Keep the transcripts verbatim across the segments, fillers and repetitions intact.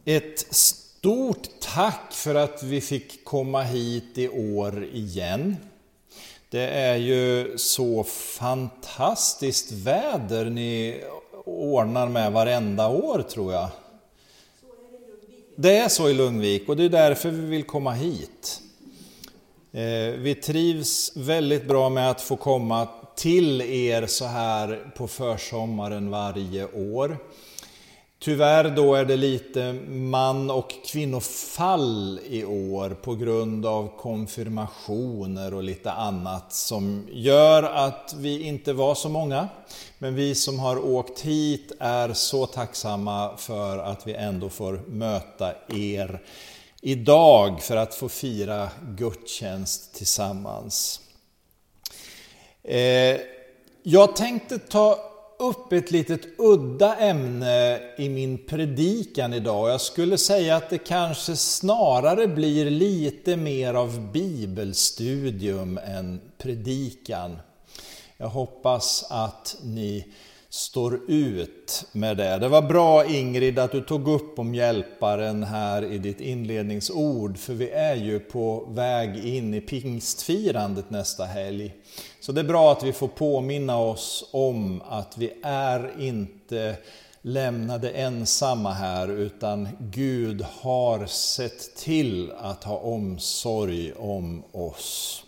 Ett stort tack för att vi fick komma hit i år igen. Det är ju så fantastiskt väder ni ordnar med varenda år, tror jag. Det är så i Lugnvik och det är därför vi vill komma hit. Vi trivs väldigt bra med att få komma till er så här på försommaren varje år. Tyvärr då är det lite man- och kvinnofall i år på grund av konfirmationer och lite annat som gör att vi inte var så många. Men vi som har åkt hit är så tacksamma för att vi ändå får möta er idag för att få fira gudstjänst tillsammans. Eh, jag tänkte ta upp ett litet udda ämne i min predikan idag. Jag skulle säga att det kanske snarare blir lite mer av bibelstudium än predikan. Jag hoppas att ni står ut med det. Det var bra, Ingrid, att du tog upp om hjälparen här i ditt inledningsord, för vi är ju på väg in i pingstfirandet nästa helg. Så det är bra att vi får påminna oss om att vi är inte lämnade ensamma här, utan Gud har sett till att ha omsorg om oss.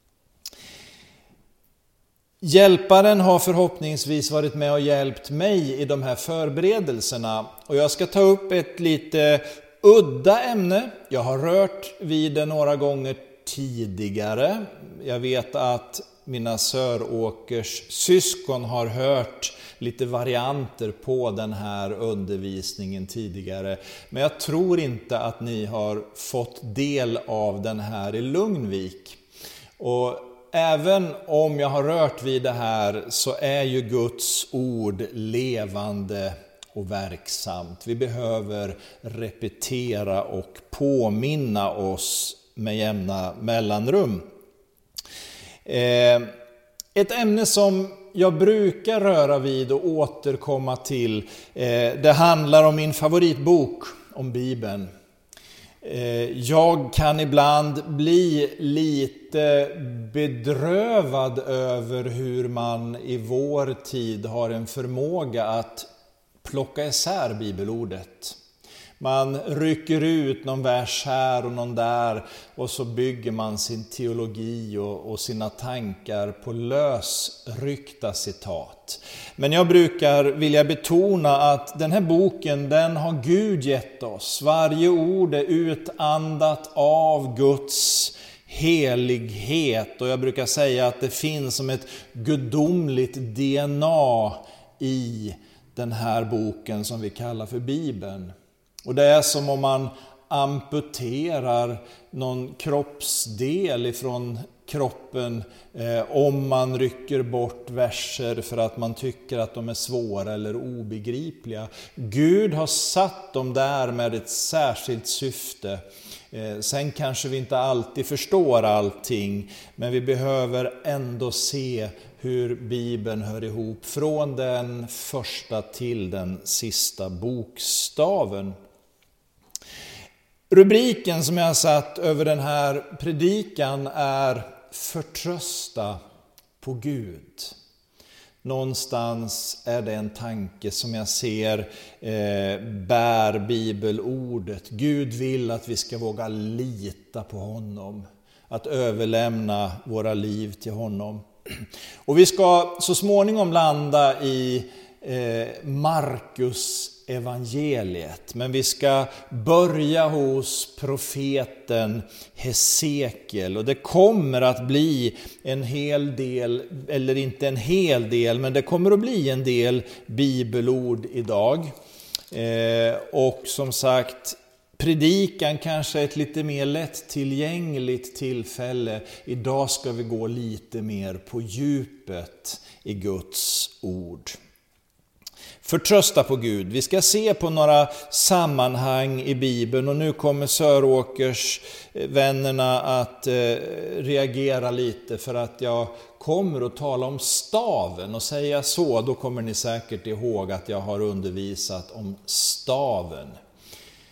Hjälparen har förhoppningsvis varit med och hjälpt mig i de här förberedelserna. Och jag ska ta upp ett lite udda ämne. Jag har rört vid det några gånger tidigare. Jag vet att mina Söråkers syskon har hört lite varianter på den här undervisningen tidigare. Men jag tror inte att ni har fått del av den här i Lugnvik. Och även om jag har rört vid det här så är ju Guds ord levande och verksamt. Vi behöver repetera och påminna oss med jämna mellanrum. Ett ämne som jag brukar röra vid och återkomma till, det handlar om min favoritbok om Bibeln. Jag kan ibland bli lite bedrövad över hur man i vår tid har en förmåga att plocka isär bibelordet. Man rycker ut någon vers här och någon där och så bygger man sin teologi och, och sina tankar på lösryckta citat. Men jag brukar vilja betona att den här boken, den har Gud gett oss. Varje ord är utandat av Guds helighet, och jag brukar säga att det finns som ett gudomligt D N A i den här boken som vi kallar för Bibeln. Och det är som om man amputerar någon kroppsdel ifrån kroppen eh, om man rycker bort verser för att man tycker att de är svåra eller obegripliga. Gud har satt dem där med ett särskilt syfte. Eh, sen kanske vi inte alltid förstår allting, men vi behöver ändå se hur Bibeln hör ihop från den första till den sista bokstaven. Rubriken som jag har satt över den här predikan är Förtrösta på Gud. Någonstans är det en tanke som jag ser eh, bär bibelordet. Gud vill att vi ska våga lita på honom, att överlämna våra liv till honom. Och vi ska så småningom landa i eh, Markus evangeliet, men vi ska börja hos profeten Hesekiel, och det kommer att bli en hel del, eller inte en hel del, men det kommer att bli en del bibelord idag. Eh, och som sagt, predikan kanske är ett lite mer lättillgängligt tillfälle. Idag ska vi gå lite mer på djupet i Guds ord. Förtrösta på Gud. Vi ska se på några sammanhang i Bibeln, och nu kommer Söråkers vännerna att eh, reagera lite för att jag kommer att tala om staven, och säga så, då kommer ni säkert ihåg att jag har undervisat om staven.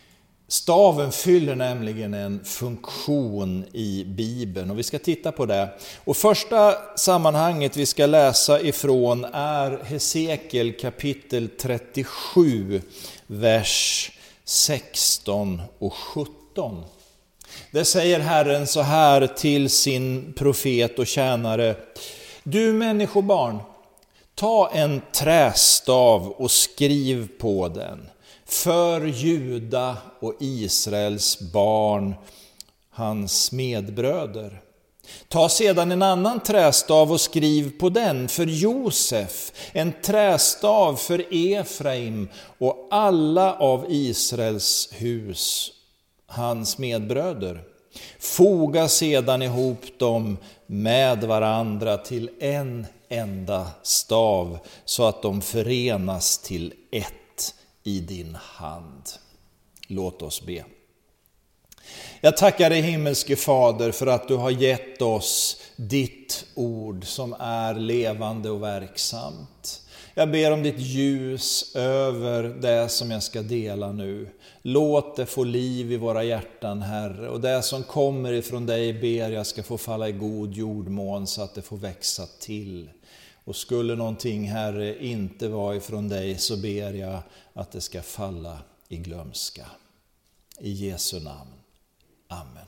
Staven fyller nämligen en funktion i Bibeln och vi ska titta på det. Och första sammanhanget vi ska läsa ifrån är Hesekiel kapitel trettiosju, vers sexton och sjutton. Det säger Herren så här till sin profet och tjänare: Du människobarn, ta en trästav och skriv på den för Juda och Israels barn, hans medbröder. Ta sedan en annan trästav och skriv på den för Josef, en trästav för Efraim och alla av Israels hus, hans medbröder. Foga sedan ihop dem med varandra till en enda stav så att de förenas till ett i din hand. Låt oss be. Jag tackar dig, himmelske Fader, för att du har gett oss ditt ord som är levande och verksamt. Jag ber om ditt ljus över det som jag ska dela nu. Låt det få liv i våra hjärtan, Herre. Och det som kommer ifrån dig ber jag ska få falla i god jordmån så att det får växa till. Och skulle någonting, Herre, inte vara ifrån dig så ber jag att det ska falla i glömska. I Jesu namn. Amen.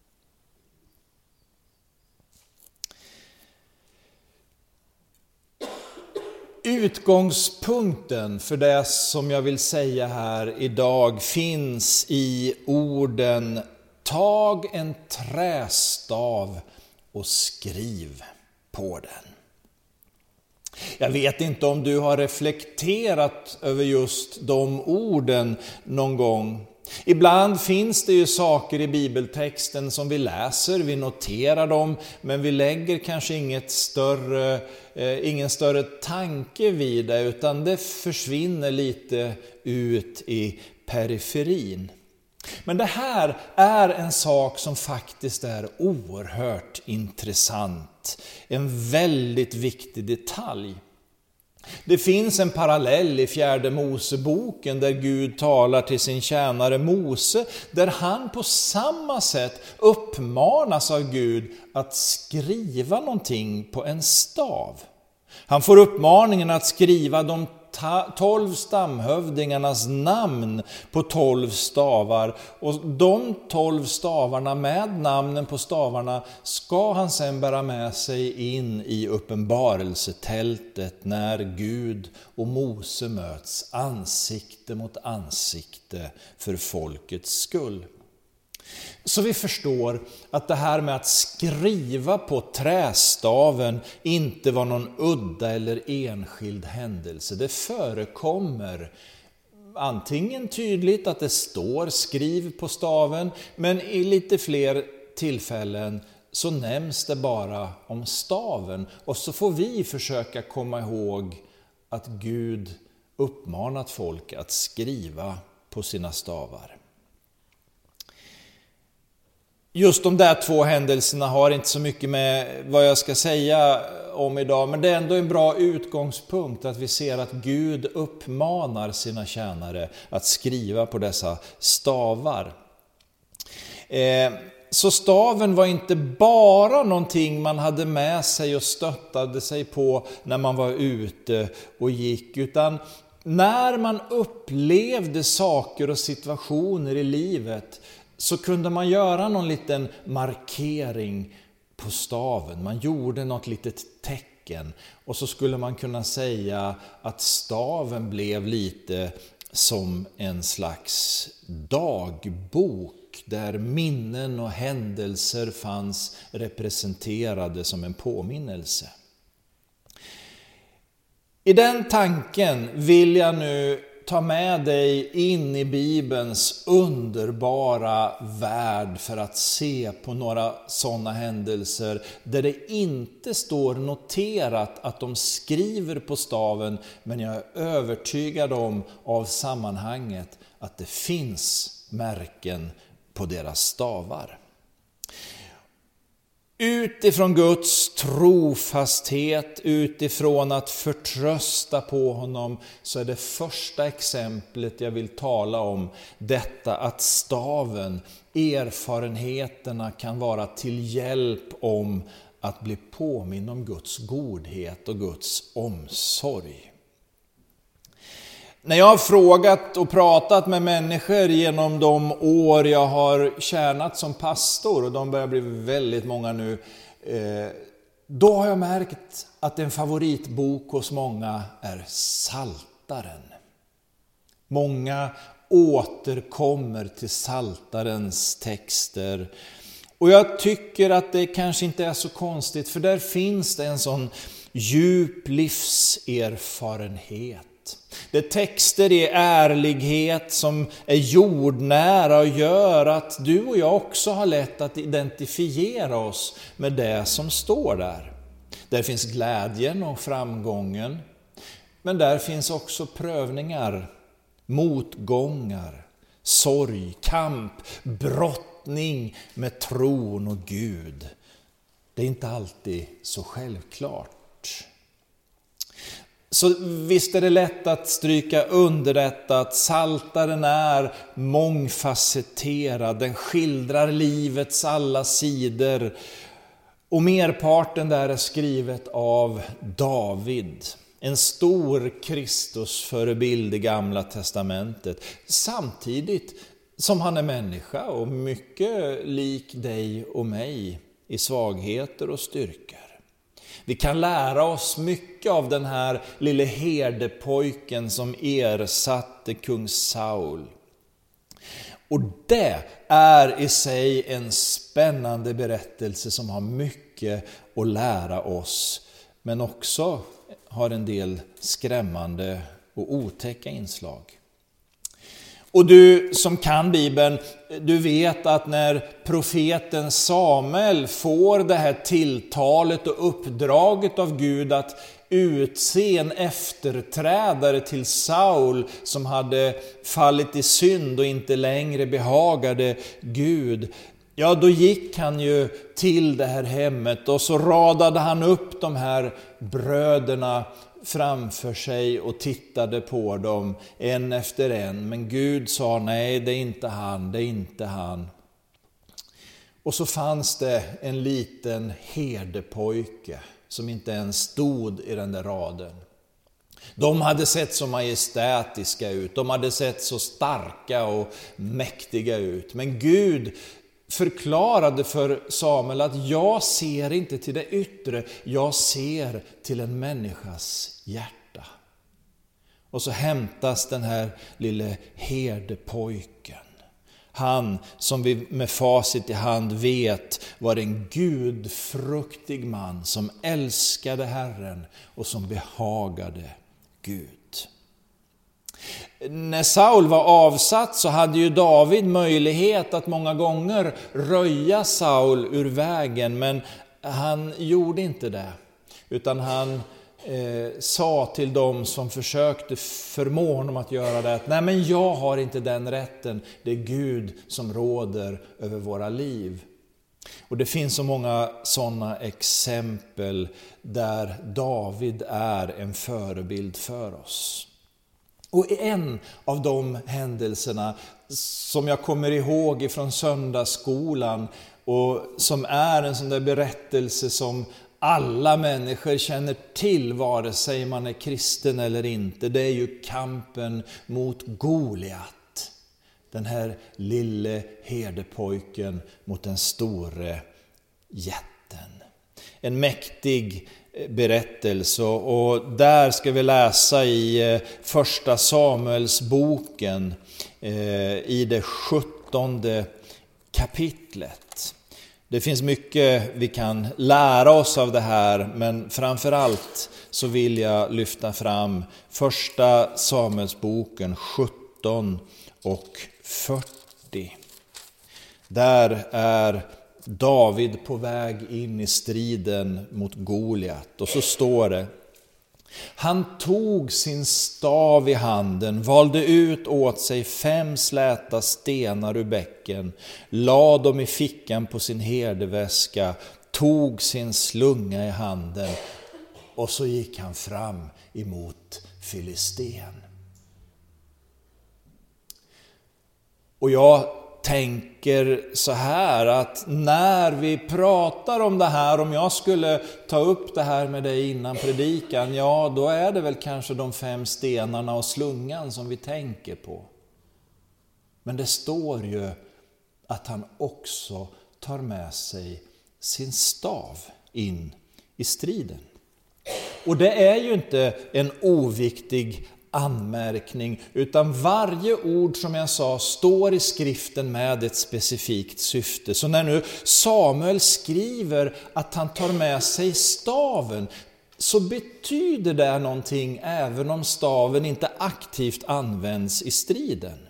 Utgångspunkten för det som jag vill säga här idag finns i orden: tag en trästav och skriv på den. Jag vet inte om du har reflekterat över just de orden någon gång. Ibland finns det ju saker i bibeltexten som vi läser, vi noterar dem, men vi lägger kanske inget större, eh, ingen större tanke vid det, utan det försvinner lite ut i periferin. Men det här är en sak som faktiskt är oerhört intressant, en väldigt viktig detalj. Det finns en parallell i fjärde Moseboken där Gud talar till sin tjänare Mose, där han på samma sätt uppmanas av Gud att skriva någonting på en stav. Han får uppmaningen att skriva de tolv stamhövdingarnas namn på tolv stavar, och de tolv stavarna med namnen på stavarna ska han sedan bära med sig in i uppenbarelsetältet när Gud och Mose möts ansikte mot ansikte för folkets skull. Så vi förstår att det här med att skriva på trästaven inte var någon udda eller enskild händelse. Det förekommer antingen tydligt att det står skriv på staven, men i lite fler tillfällen så nämns det bara om staven. Och så får vi försöka komma ihåg att Gud uppmanat folk att skriva på sina stavar. Just de där två händelserna har inte så mycket med vad jag ska säga om idag, men det är ändå en bra utgångspunkt att vi ser att Gud uppmanar sina tjänare att skriva på dessa stavar. Eh, så staven var inte bara någonting man hade med sig och stöttade sig på när man var ute och gick, utan när man upplevde saker och situationer i livet så kunde man göra någon liten markering på staven. Man gjorde något litet tecken och så skulle man kunna säga att staven blev lite som en slags dagbok där minnen och händelser fanns representerade som en påminnelse. I den tanken vill jag nu ta med dig in i Bibelns underbara värld för att se på några sådana händelser där det inte står noterat att de skriver på staven, men jag är övertygad om av sammanhanget att det finns märken på deras stavar. Utifrån Guds trofasthet, utifrån att förtrösta på honom, så är det första exemplet jag vill tala om detta att staven, erfarenheterna kan vara till hjälp om att bli påminn om Guds godhet och Guds omsorg. När jag har frågat och pratat med människor genom de år jag har tjänat som pastor, och de börjar bli väldigt många nu, då har jag märkt att en favoritbok hos många är Psaltaren. Många återkommer till Psaltarens texter. Och jag tycker att det kanske inte är så konstigt, för där finns det en sån djup livserfarenhet. Det är texter i ärlighet som är jordnära och gör att du och jag också har lätt att identifiera oss med det som står där. Där finns glädjen och framgången, men där finns också prövningar, motgångar, sorg, kamp, brottning med tron och Gud. Det är inte alltid så självklart. Så visst är det lätt att stryka under detta att Psaltaren är mångfacetterad. Den skildrar livets alla sidor. Och merparten där är skrivet av David. En stor Kristusförebild i Gamla testamentet. Samtidigt som han är människa och mycket lik dig och mig i svagheter och styrkor. Vi kan lära oss mycket av den här lille herdepojken som ersatte kung Saul. Och det är i sig en spännande berättelse som har mycket att lära oss, men också har en del skrämmande och otäcka inslag. Och du som kan Bibeln, du vet att när profeten Samuel får det här tilltalet och uppdraget av Gud att utse en efterträdare till Saul som hade fallit i synd och inte längre behagade Gud, ja, då gick han ju till det här hemmet och så radade han upp de här bröderna framför sig och tittade på dem en efter en. Men Gud sa nej, det är inte han, det är inte han. Och så fanns det en liten herdepojke som inte ens stod i den där raden. De hade sett så majestätiska ut, de hade sett så starka och mäktiga ut. Men Gud förklarade för Samuel att jag ser inte till det yttre, jag ser till en människas hjärta. Och så hämtas den här lille herdepojken. Han som vi med facit i hand vet var en gudfruktig man som älskade Herren och som behagade Gud. När Saul var avsatt så hade ju David möjlighet att många gånger röja Saul ur vägen, men han gjorde inte det. Utan han eh, sa till dem som försökte förmå honom att göra det, att nej, men jag har inte den rätten, det är Gud som råder över våra liv. Och det finns så många sådana exempel där David är en förebild för oss. Och en av de händelserna som jag kommer ihåg ifrån söndagsskolan och som är en sån där berättelse som alla människor känner till vare sig man är kristen eller inte, det är ju kampen mot Goliat. Den här lille herdepojken mot den store jätten. En mäktig berättelse, och där ska vi läsa i första Samuelsboken i det sjuttonde kapitlet. Det finns mycket vi kan lära oss av det här, men framförallt så vill jag lyfta fram första Samuelsboken sjutton och fyrtio. Där är David på väg in i striden mot Goliat, och så står det: han tog sin stav i handen, valde ut åt sig fem släta stenar ur bäcken, la dem i fickan på sin herdeväska, tog sin slunga i handen och så gick han fram emot Filisten. Och jag tänker så här att när vi pratar om det här, om jag skulle ta upp det här med dig innan predikan, ja då är det väl kanske de fem stenarna och slungan som vi tänker på. Men det står ju att han också tar med sig sin stav in i striden. Och det är ju inte en oviktig anmärkning, utan varje ord som jag sa står i skriften med ett specifikt syfte. Så när nu Samuel skriver att han tar med sig staven, så betyder det någonting även om staven inte aktivt används i striden.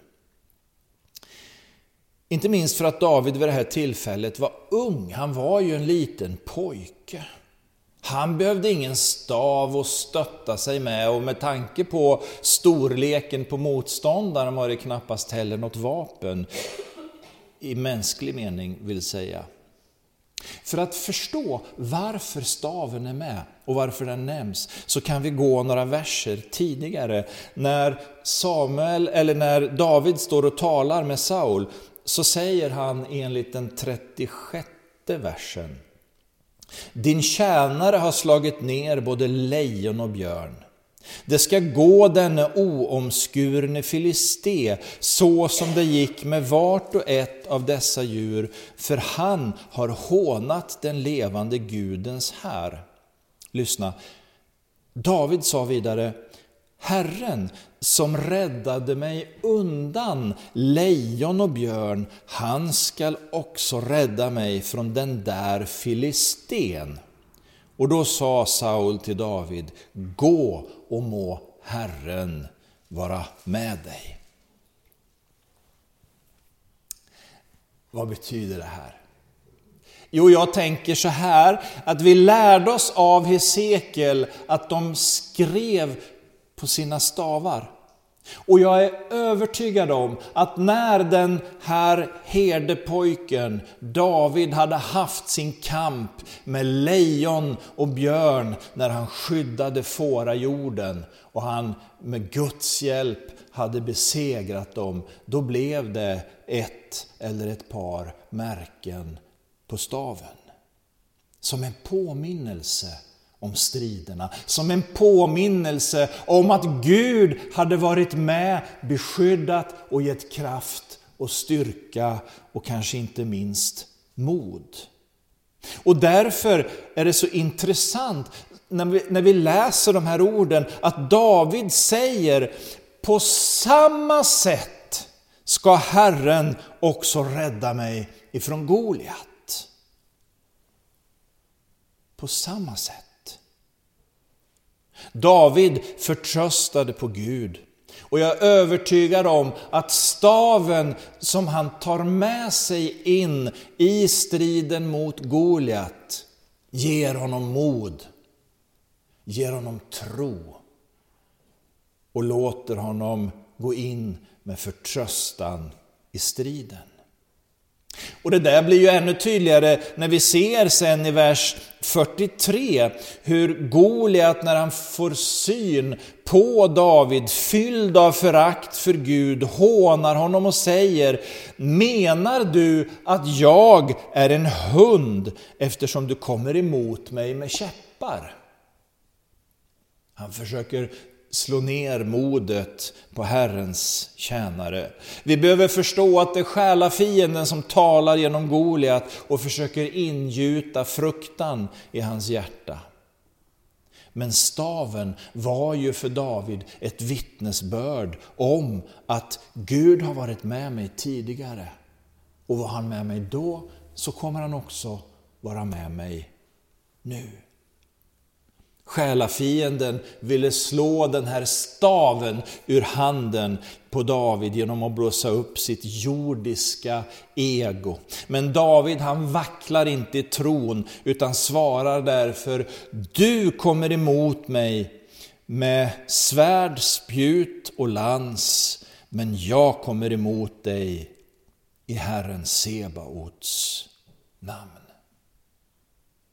Inte minst för att David vid det här tillfället var ung, han var ju en liten pojke. Han behövde ingen stav att stötta sig med, och med tanke på storleken på motståndaren var det knappast heller något vapen i mänsklig mening vill säga. För att förstå varför staven är med och varför den nämns, så kan vi gå några verser tidigare. När Samuel eller när David står och talar med Saul, så säger han enligt den trettiosjätte versen: din tjänare har slagit ner både lejon och björn. Det ska gå denne oomskurne filisté så som det gick med vart och ett av dessa djur, för han har hånat den levande Gudens här. Lyssna, David sa vidare: Herren som räddade mig undan lejon och björn, han skall också rädda mig från den där filisten. Och då sa Saul till David: gå och må Herren vara med dig. Vad betyder det här? Jo, jag tänker så här, att vi lärde oss av Hesekiel att de skrev på sina stavar. Och jag är övertygad om att när den här herdepojken David hade haft sin kamp med lejon och björn, när han skyddade fårajorden och han med Guds hjälp hade besegrat dem, då blev det ett eller ett par märken på staven. Som en påminnelse om striderna, som en påminnelse om att Gud hade varit med, beskyddat och gett kraft och styrka och kanske inte minst mod. Och därför är det så intressant när vi, när vi läser de här orden att David säger: på samma sätt ska Herren också rädda mig ifrån Goliat. På samma sätt. David förtröstade på Gud, och jag är övertygad om att staven som han tar med sig in i striden mot Goliat ger honom mod, ger honom tro och låter honom gå in med förtröstan i striden. Och det där blir ju ännu tydligare när vi ser sen i vers fyrtiotre hur Goliat, när han får syn på David, fylld av förakt för Gud, hånar honom och säger: menar du att jag är en hund eftersom du kommer emot mig med käppar? Han försöker slå ner modet på Herrens tjänare. Vi behöver förstå att det är själafienden som talar genom Goliat och försöker ingjuta fruktan i hans hjärta. Men staven var ju för David ett vittnesbörd om att Gud har varit med mig tidigare. Och var han med mig då, så kommer han också vara med mig nu. Själafienden ville slå den här staven ur handen på David genom att blåsa upp sitt jordiska ego. Men David, han vacklar inte i tron, utan svarar därför: du kommer emot mig med svärd, spjut och lans, men jag kommer emot dig i Herren Sebaots namn.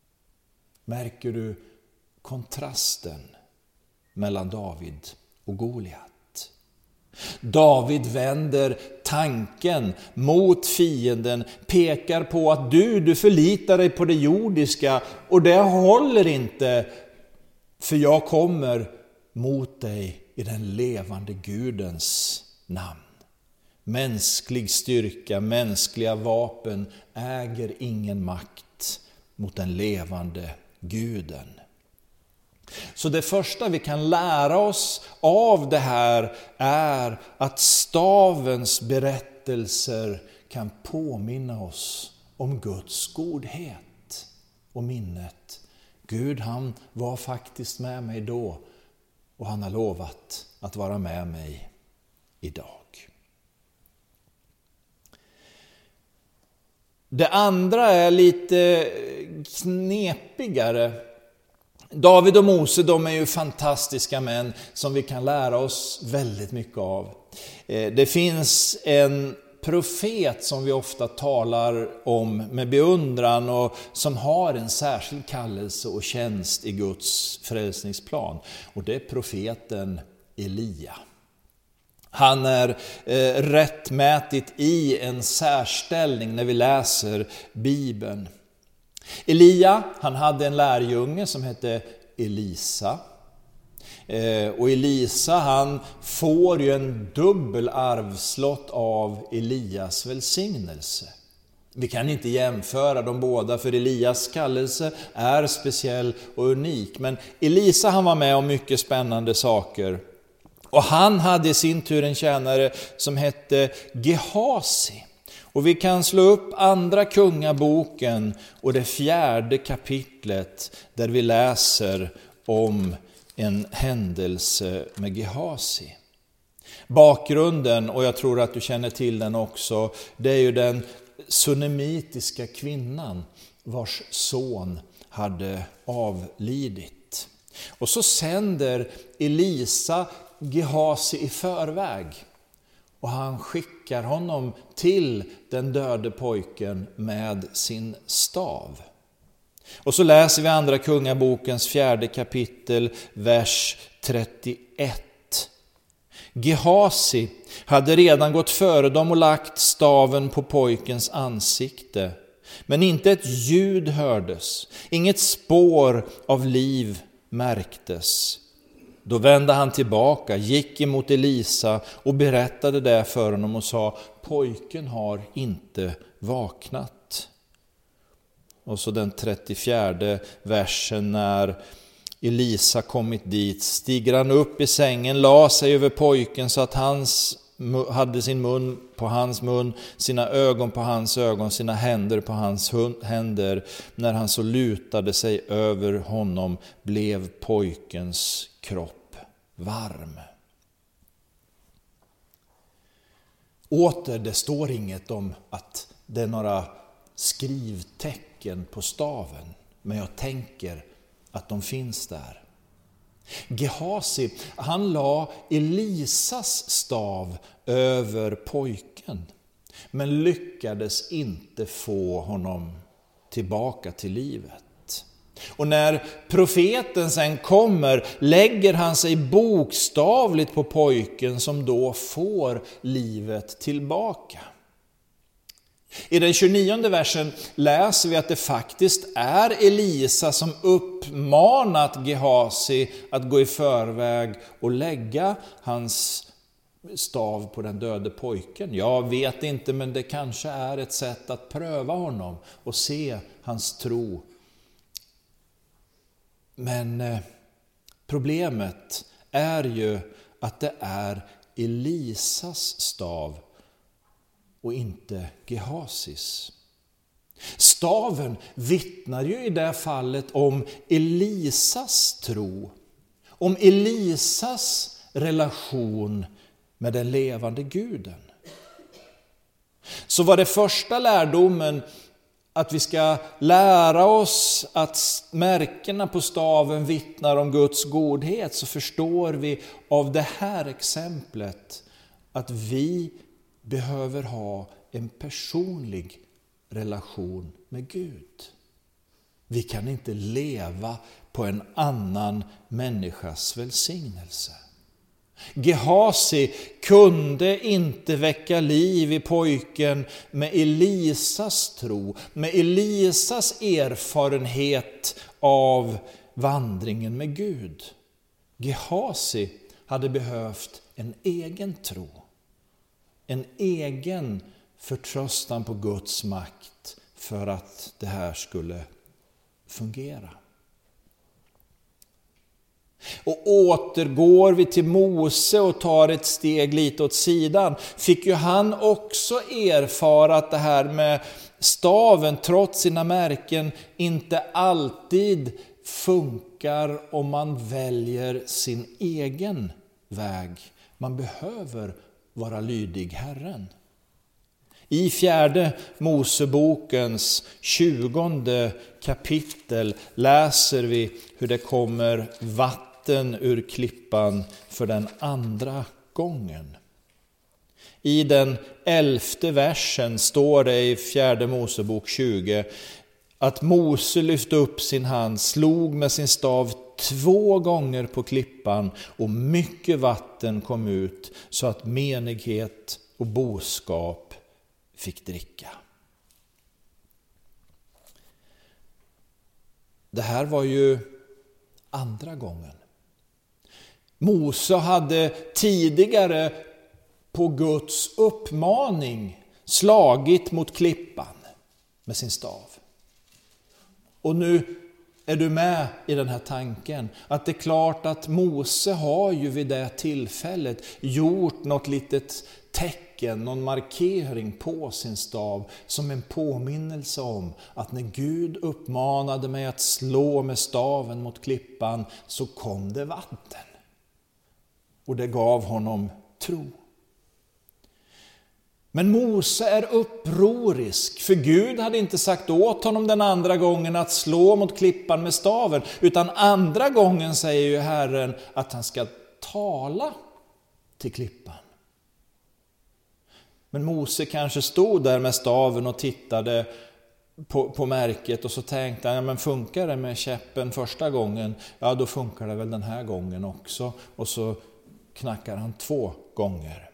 Märker du kontrasten mellan David och Goliat? David vänder tanken mot fienden, pekar på att du, du förlitar dig på det jordiska och det håller inte, för jag kommer mot dig i den levande Gudens namn. Mänsklig styrka, mänskliga vapen äger ingen makt mot den levande Guden. Så det första vi kan lära oss av det här är att stavens berättelser kan påminna oss om Guds godhet och minnet. Gud, han var faktiskt med mig då och han har lovat att vara med mig idag. Det andra är lite knepigare. David och Mose, de är ju fantastiska män som vi kan lära oss väldigt mycket av. Det finns en profet som vi ofta talar om med beundran och som har en särskild kallelse och tjänst i Guds frälsningsplan. Och det är profeten Elia. Han är eh, rättmätigt i en särställning när vi läser Bibeln. Elia, han hade en lärjunge som hette Elisa. Eh, och Elisa, han får ju en dubbel arvslott av Elias välsignelse. Vi kan inte jämföra de båda, för Elias kallelse är speciell och unik. Men Elisa, han var med om mycket spännande saker. Och han hade i sin tur en tjänare som hette Gehasi. Och vi kan slå upp andra kungaboken och det fjärde kapitlet där vi läser om en händelse med Gehasi. Bakgrunden, och jag tror att du känner till den också, det är ju den sunemitiska kvinnan vars son hade avlidit. Och så sänder Elisa Gehasi i förväg och han skickar honom till den döde pojken med sin stav. Och så läser vi andra kungabokens fjärde kapitel, vers trettioett. Gehasi hade redan gått före dem och lagt staven på pojkens ansikte. Men inte ett ljud hördes, inget spår av liv märktes. Då vände han tillbaka, gick emot Elisa och berättade det för honom och sa: pojken har inte vaknat. Och så den trettiofjärde versen, när Elisa kommit dit stiger han upp i sängen, la sig över pojken så att hans hade sin mun på hans mun, sina ögon på hans ögon, sina händer på hans händer. När han så lutade sig över honom blev pojkens kropp varm. Åter, det står inget om att det är några skrivtecken på staven, men jag tänker att de finns där. Gehasi, han la Elisas stav över pojken, men lyckades inte få honom tillbaka till livet. Och när profeten sen kommer lägger han sig bokstavligt på pojken, som då får livet tillbaka. I den tjugonionde versen läser vi att det faktiskt är Elisa som uppmanat Gehasi att gå i förväg och lägga hans stav på den döde pojken. Jag vet inte, men det kanske är ett sätt att pröva honom och se hans tro. Men eh, problemet är ju att det är Elisas stav och inte Gehasis. Staven vittnar ju i det fallet om Elisas tro, om Elisas relation med den levande Guden. Så var det första lärdomen att vi ska lära oss att märkena på staven vittnar om Guds godhet, så förstår vi av det här exemplet att vi behöver ha en personlig relation med Gud. Vi kan inte leva på en annan människas välsignelse. Gehasi kunde inte väcka liv i pojken med Elisas tro, med Elisas erfarenhet av vandringen med Gud. Gehasi hade behövt en egen tro, en egen förtröstan på Guds makt för att det här skulle fungera. Och återgår vi till Mose och tar ett steg lite åt sidan, fick ju han också erfara att det här med staven trots sina märken inte alltid funkar om man väljer sin egen väg. Man behöver vara lydig Herren. I fjärde Mosebokens tjugonde kapitel läser vi hur det kommer vatten ur klippan för den andra gången. I den elfte versen står det i fjärde Mosebok tjugo att Mose lyfte upp sin hand, slog med sin stav två gånger på klippan och mycket vatten kom ut så att menighet och boskap fick dricka. Det här var ju andra gången. Mose hade tidigare på Guds uppmaning slagit mot klippan med sin stav. Och nu är du med i den här tanken att det är klart att Mose har ju vid det tillfället gjort något litet tecken, någon markering på sin stav som en påminnelse om att när Gud uppmanade mig att slå med staven mot klippan så kom det vatten. Och det gav honom tro. Men Mose är upprorisk, för Gud hade inte sagt åt honom den andra gången att slå mot klippan med staven, utan andra gången säger ju Herren att han ska tala till klippan. Men Mose kanske stod där med staven och tittade på, på märket och så tänkte han, ja, men funkar det med käppen första gången, ja då funkar det väl den här gången också. Och så knackar han två gånger.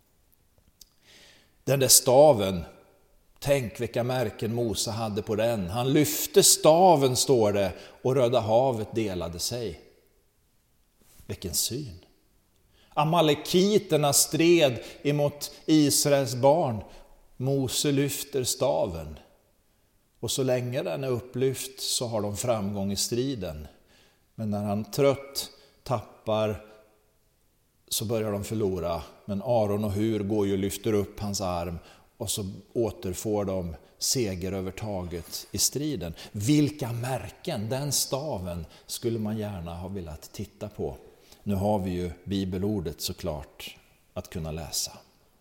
Den där staven, tänk vilka märken Mose hade på den. Han lyfte staven, står det, och Röda havet delade sig. Vilken syn. Amalekiterna stred emot Israels barn. Mose lyfter staven. Och så länge den är upplyft så har de framgång i striden. Men när han trött tappar så börjar de förlora. Men Aron och Hur går ju och lyfter upp hans arm och så återfår de segerövertaget i striden. Vilka märken, den staven skulle man gärna ha velat titta på. Nu har vi ju bibelordet såklart att kunna läsa.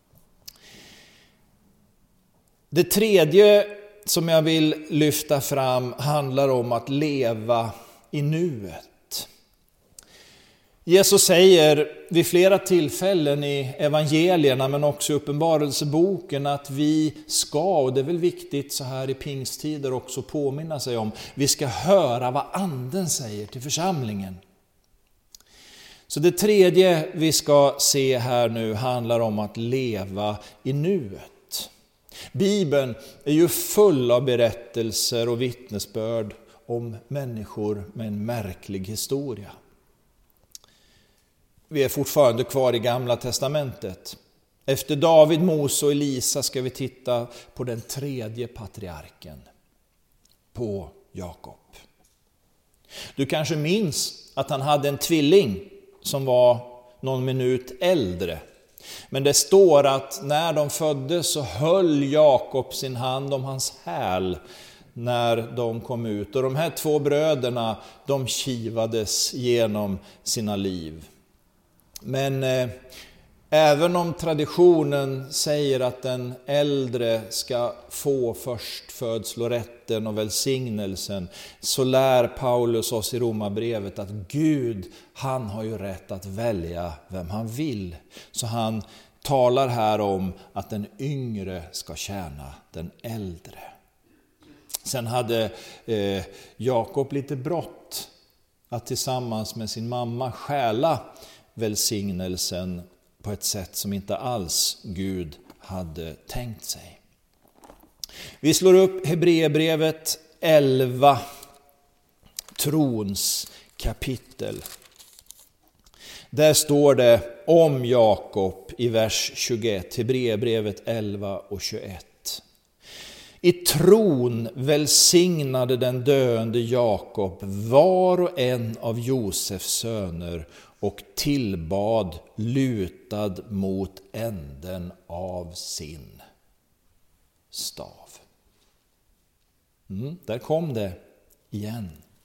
Det tredje som jag vill lyfta fram handlar om att leva i nuet. Jesus säger vid flera tillfällen i evangelierna men också i uppenbarelseboken att vi ska, och det är väl viktigt så här i pingsttider också påminna sig om, vi ska höra vad anden säger till församlingen. Så det tredje vi ska se här nu handlar om att leva i nuet. Bibeln är ju full av berättelser och vittnesbörd om människor med en märklig historia. Vi är fortfarande kvar i Gamla testamentet. Efter David, Mose och Elisa ska vi titta på den tredje patriarken, på Jakob. Du kanske minns att han hade en tvilling som var någon minut äldre. Men det står att när de föddes så höll Jakob sin hand om hans häl när de kom ut. Och de här två bröderna, de kivades genom sina liv. Men eh, även om traditionen säger att den äldre ska få förstfödslorätten och välsignelsen, så lär Paulus oss i Romarbrevet att Gud, han har ju rätt att välja vem han vill. Så han talar här om att den yngre ska tjäna den äldre. Sen hade eh, Jakob lite brått att tillsammans med sin mamma stjäla välsignelsen på ett sätt som inte alls Gud hade tänkt sig. Vi slår upp Hebreerbrevet elva, trons kapitel. Där står det om Jakob i vers tjugoett, Hebreerbrevet elva och tjugoett. I tron välsignade den döende Jakob var och en av Josefs söner och tillbad lutad mot änden av sin stav. Mm, där kom det igen.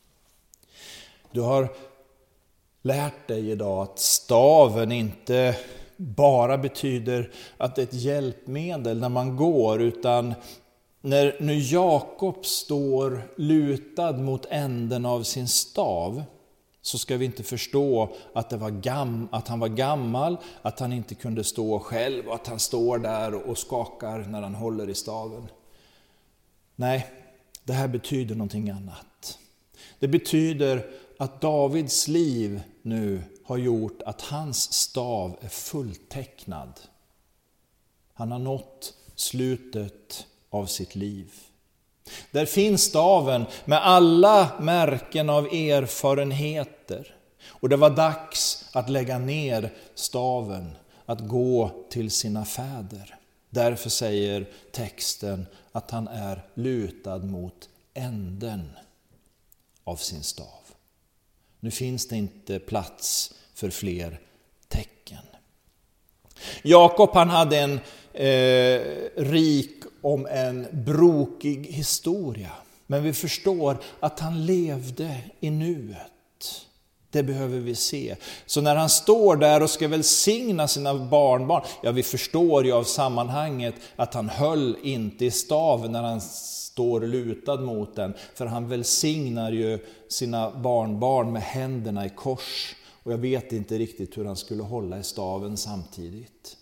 Du har lärt dig idag att staven inte bara betyder att det är ett hjälpmedel när man går, utan när nu Jakob står lutad mot änden av sin stav, så ska vi inte förstå att, det var gam, att han var gammal, att han inte kunde stå själv och att han står där och skakar när han håller i staven. Nej, det här betyder någonting annat. Det betyder att Davids liv nu har gjort att hans stav är fulltecknad. Han har nått slutet av sitt liv. Där finns staven med alla märken av erfarenheter. Och det var dags att lägga ner staven, att gå till sina fäder. Därför säger texten att han är lutad mot änden av sin stav. Nu finns det inte plats för fler tecken. Jakob, han hade en eh, rik om en brokig historia. Men vi förstår att han levde i nuet. Det behöver vi se. Så när han står där och ska välsigna sina barnbarn, ja, vi förstår ju av sammanhanget att han höll inte i staven när han står lutad mot den. För han välsignar ju sina barnbarn med händerna i kors. Och jag vet inte riktigt hur han skulle hålla i staven samtidigt.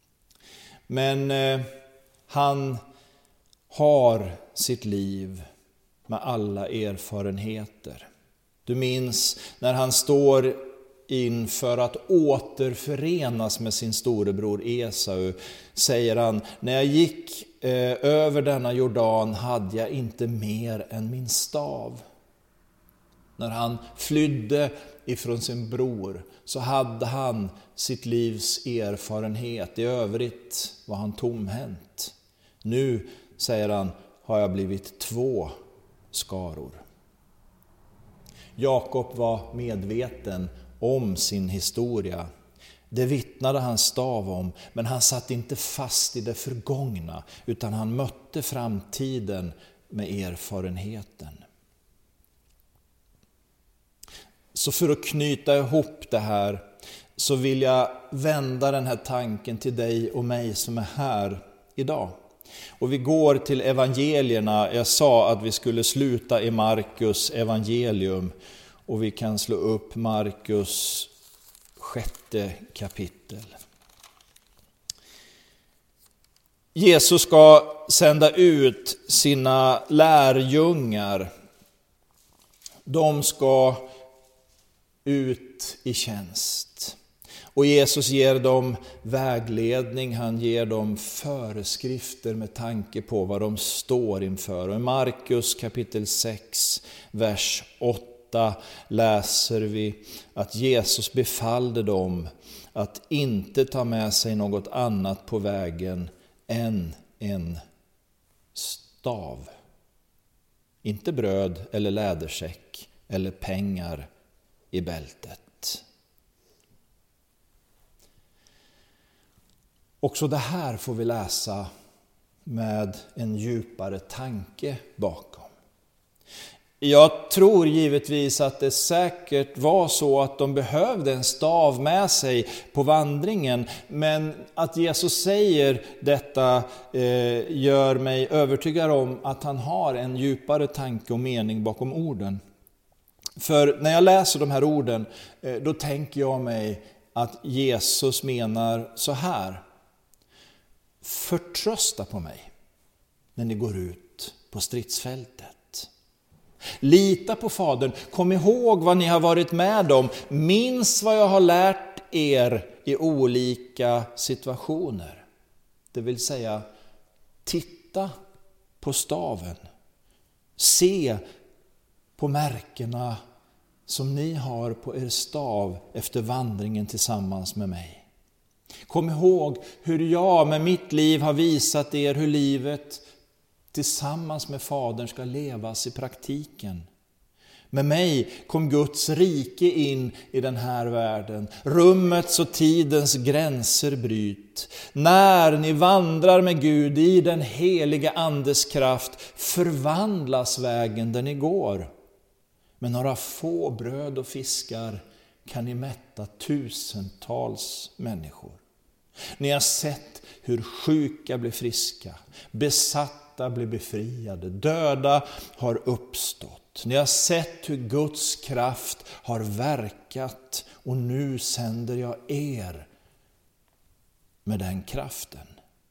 Men eh, han har sitt liv med alla erfarenheter. Du minns när han står inför att återförenas med sin storebror Esau, säger han: när jag gick eh, över denna Jordan hade jag inte mer än min stav. När han flydde ifrån sin bror så hade han sitt livs erfarenhet. I övrigt var han tomhänt. Nu, säger han, har jag blivit två skaror. Jakob var medveten om sin historia. Det vittnade hans stav om, men han satt inte fast i det förgångna, utan han mötte framtiden med erfarenheten. Så för att knyta ihop det här så vill jag vända den här tanken till dig och mig som är här idag. Och vi går till evangelierna. Jag sa att vi skulle sluta i Markus evangelium. Och vi kan slå upp Markus sjätte kapitel. Jesus ska sända ut sina lärjungar. De ska ut i tjänst. Och Jesus ger dem vägledning, han ger dem föreskrifter med tanke på vad de står inför. Och i Markus kapitel sex, vers åtta läser vi att Jesus befallde dem att inte ta med sig något annat på vägen än en stav. Inte bröd eller lädersäck eller pengar i bältet. Också det här får vi läsa med en djupare tanke bakom. Jag tror givetvis att det säkert var så att de behövde en stav med sig på vandringen. Men att Jesus säger detta eh, gör mig övertygad om att han har en djupare tanke och mening bakom orden. För när jag läser de här orden, eh, då tänker jag mig att Jesus menar så här: förtrösta på mig när ni går ut på stridsfältet. Lita på Fadern, kom ihåg vad ni har varit med om, minns vad jag har lärt er i olika situationer. Det vill säga, titta på staven, se på märkena som ni har på er stav efter vandringen tillsammans med mig. Kom ihåg hur jag med mitt liv har visat er hur livet tillsammans med Fadern ska levas i praktiken. Med mig kom Guds rike in i den här världen. Rummets och tidens gränser bryt. När ni vandrar med Gud i den heliga andes kraft förvandlas vägen där ni går. Med några få bröd och fiskar kan ni mätta tusentals människor. Ni har sett hur sjuka blir friska, besatta blir befriade, döda har uppstått. Ni har sett hur Guds kraft har verkat och nu sänder jag er med den kraften.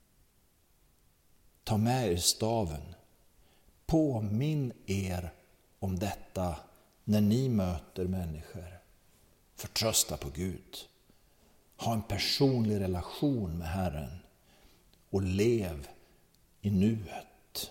Ta med er staven, påminn er om detta när ni möter människor. Förtrösta på Gud. Ha en personlig relation med Herren och lev i nuet.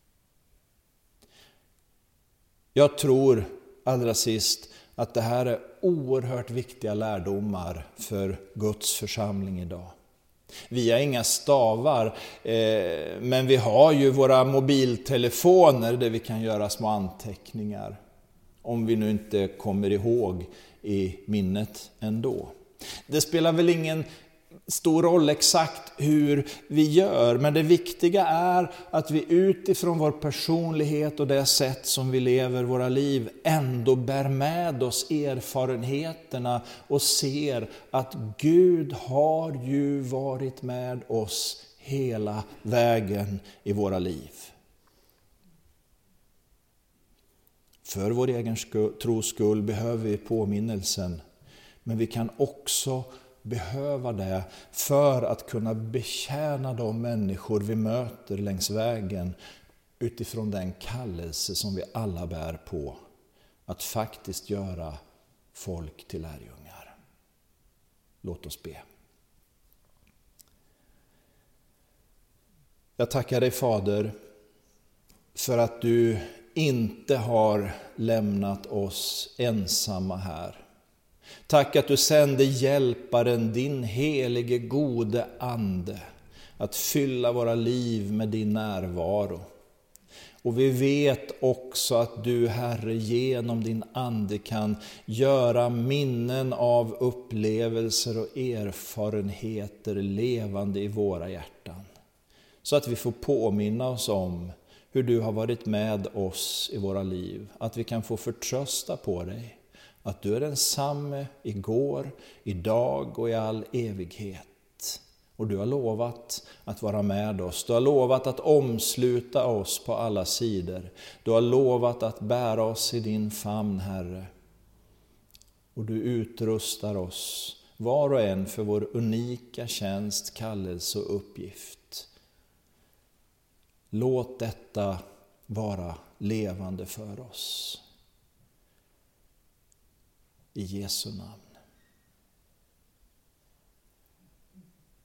Jag tror allra sist att det här är oerhört viktiga lärdomar för Guds församling idag. Vi har inga stavar, eh, men vi har ju våra mobiltelefoner där vi kan göra små anteckningar. Om vi nu inte kommer ihåg i minnet ändå. Det spelar väl ingen stor roll exakt hur vi gör, men det viktiga är att vi utifrån vår personlighet och det sätt som vi lever våra liv ändå bär med oss erfarenheterna och ser att Gud har ju varit med oss hela vägen i våra liv. För vår egen tros skull behöver vi påminnelsen, men vi kan också behöva det för att kunna betjäna de människor vi möter längs vägen utifrån den kallelse som vi alla bär på, att faktiskt göra folk till lärjungar. Låt oss be. Jag tackar dig, Fader, för att du inte har lämnat oss ensamma här. Tack att du sände hjälparen, din helige gode ande, att fylla våra liv med din närvaro. Och vi vet också att du, Herre, genom din ande kan göra minnen av upplevelser och erfarenheter levande i våra hjärtan. Så att vi får påminna oss om hur du har varit med oss i våra liv. Att vi kan få förtrösta på dig. Att du är densamme igår, idag och i all evighet. Och du har lovat att vara med oss. Du har lovat att omsluta oss på alla sidor. Du har lovat att bära oss i din famn, Herre. Och du utrustar oss var och en för vår unika tjänst, kallelse och uppgift. Låt detta vara levande för oss. I Jesu namn.